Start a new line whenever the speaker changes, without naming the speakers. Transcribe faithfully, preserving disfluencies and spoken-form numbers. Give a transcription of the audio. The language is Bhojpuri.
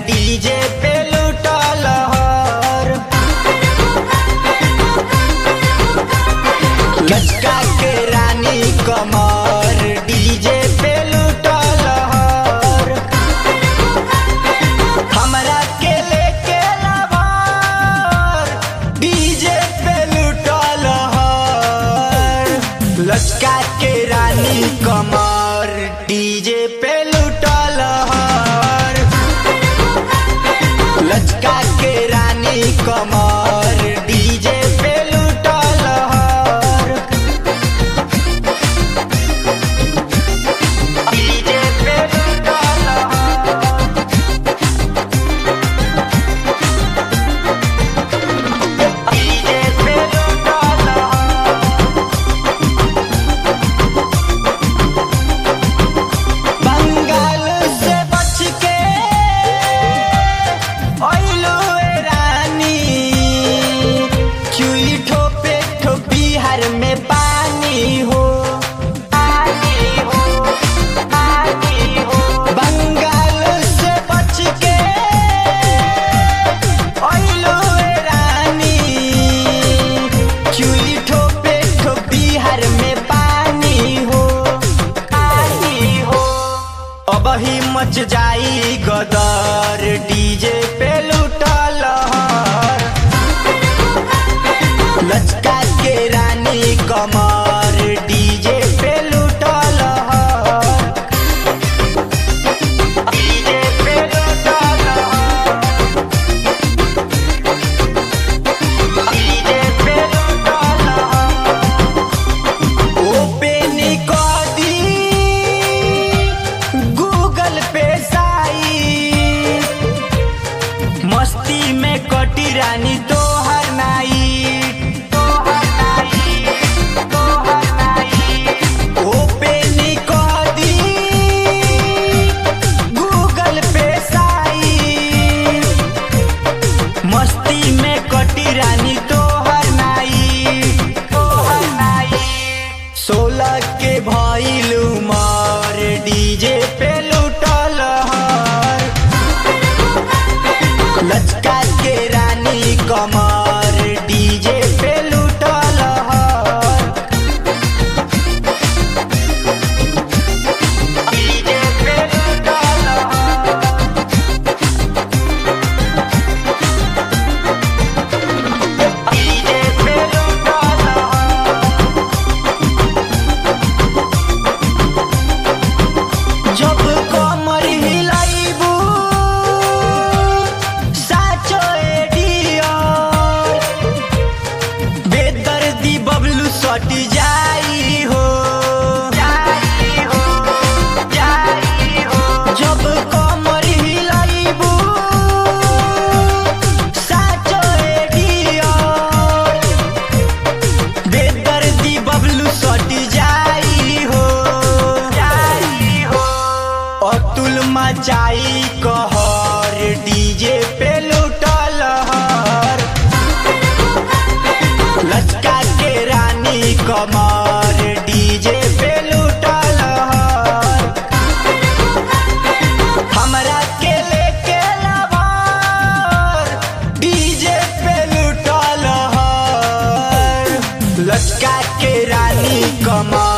डीजे पे लुटल हर। लचका के रानी कमर डीजे पे लुटल हर। हमरा के लेके लवर डीजे पे लुटल हर। लचका के रानी कमर डीजे पे लुटल हर। लचका के रानी कमर डीजे पे लुटल हर। डीजे पे लुटल हर। डीजे पे लुटल हर। बंगाल से बच के ओइलो रानी। चुई ठोपे ठो बिहार में पानी हो, पानी हो, पानी हो। बंगाल से बच के ओइलो रानी। चुई ठोपे ठो बिहार में पानी हो, पानी हो। अब ही मच जाई गदर डीजे पे लुटल हर। लचका के रानी कमर डीजे पे लुटल हर। डीजे पे लुटल हर। डीजे पे लुटल हर। ओपन कर दी गूगल पे साइट। मस्ती में कटी रानी तोहर नाइट, तोहर नाइट, तोहर नाइट। ओपन कर दी गूगल पे साइट। मस्ती में कटी रानी तोहर नाइट, तोहर नाइट। सोलह के भइल उमर डीजे पे लुटल हर। लचका के रानी कमर डीजे पे लुटल हर। डीजे पे लुटल हर। डीजे पे लुटल हर। जब कमर हिलाइबू साचो एडियर। बेदर्दी बबलू सट जाई हो, जाई हो, जाई हो। जब कमर हिलाइबू साचो एडियर। बेदर्दी बबलू सट जाई हो, जाई हो। अतुल मचाई कहर डीजे पे लुटल हर। लचका के रानी कमर डीजे पे लुटल हर। हमरा के लेके लवर डीजे पे लुटल हर। लचका के रानी कमर